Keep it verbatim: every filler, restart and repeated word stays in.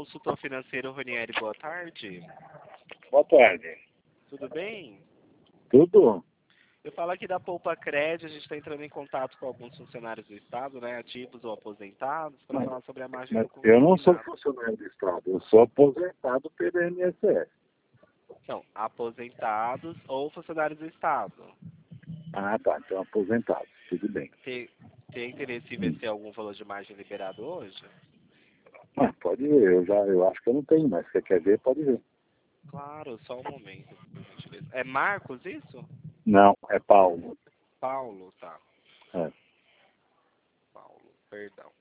consultor financeiro Ronieri, boa tarde. Boa tarde. Tudo bem? Tudo? Eu falo aqui da Poupa Cred, a gente está entrando em contato com alguns funcionários do Estado, né, ativos ou aposentados, para falar sobre a margem Mas do eu não sou consignado. funcionário do Estado, eu sou aposentado pelo I N S S. Então, aposentados ou funcionários do Estado. Ah, tá. Então aposentado. Tudo bem. Tem, tem interesse em ver se tem algum valor de margem liberado hoje? Ah, pode ver. Eu, já, eu acho que eu não tenho, mas se você quer ver, pode ver. Claro, só um momento, por gentileza. É Marcos isso? Não, é Paulo. Paulo, tá. É. Paulo, perdão.